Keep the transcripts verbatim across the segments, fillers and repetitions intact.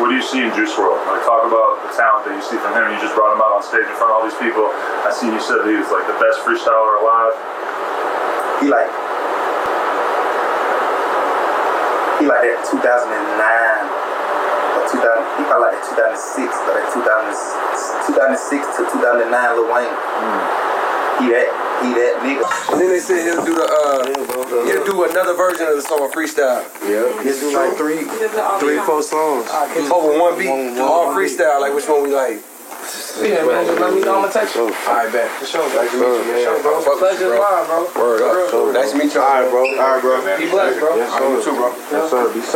what do you see in Juice world? Like, talk about the talent that you see from him. You just brought him out on stage in front of all these people. I seen you said that he was like the best freestyler alive. He like, he like that two thousand nine or two thousand. He probably like that two thousand six, or like two thousand, two thousand six to two thousand nine Lil Wayne. Mm. He that, he that nigga. And then they said he'll do the, uh, he'll do another version of the song freestyle. Yeah, he'll do like three, three, four songs. Over one beat, one, one, all freestyle. Like which one we like? Yeah, man, just let me know. I'm gonna text you. All right, bet. For sure, nice to meet you, man. Bro, pleasure live, bro. Word up. So, nice to meet you. All right, bro. All right, bro. Be blessed, bro. Yes, sir. You too, bro. Yes, sir. Be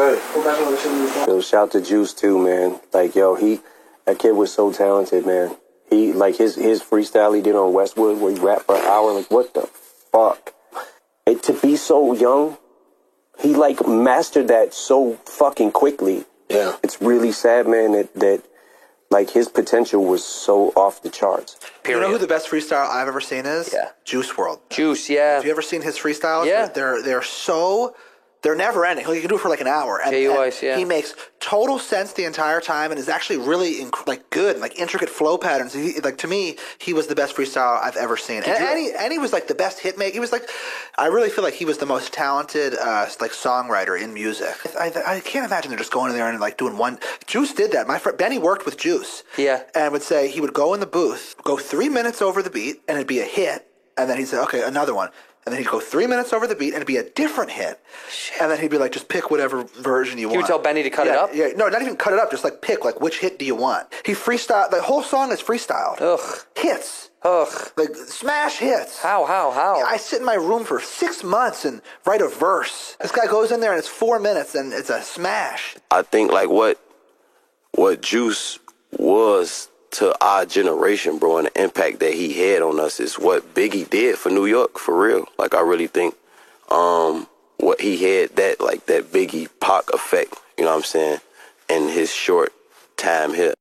safe. Yo, shout to Juice too, man. Like, yo, he, that kid was so talented, man. He, like, his, his freestyle he did on Westwood where he rapped for an hour, like, what the fuck? And to be so young, he, like, mastered that so fucking quickly. Yeah. It's really sad, man, that, that like, his potential was so off the charts. Period. You know who the best freestyle I've ever seen is? Yeah. Juice world. Juice, yeah. Have you ever seen his freestyles? Yeah. They're, they're so... They're never ending. Like, you can do it for like an hour. And, J U and S, yeah. he makes total sense the entire time and is actually really inc- like good, like intricate flow patterns. He, like to me, he was the best freestyle I've ever seen. And, and, he, and he was like the best hit maker. He was like, I really feel like he was the most talented uh, like songwriter in music. I, I, I can't imagine they're just going in there and like doing one. Juice did that. My friend Benny worked with Juice. Yeah. And would say he would go in the booth, go three minutes over the beat, and it'd be a hit. And then he'd say, okay, another one. And then he'd go three minutes over the beat, and it'd be a different hit. Shit. And then he'd be like, just pick whatever version you want. He would tell Benny to cut yeah, it up? Yeah, no, not even cut it up. Just like pick, like, which hit do you want? He freestyled. The whole song is freestyled. Ugh. Hits. Ugh. Like, smash hits. How, how, how? I sit in my room for six months and write a verse. This guy goes in there, and it's four minutes, and it's a smash. I think, like, what, what Juice was to our generation, bro, and the impact that he had on us is what Biggie did for New York, for real. Like, I really think um, what he had, that, like, that Biggie Pac effect, you know what I'm saying, in his short time here.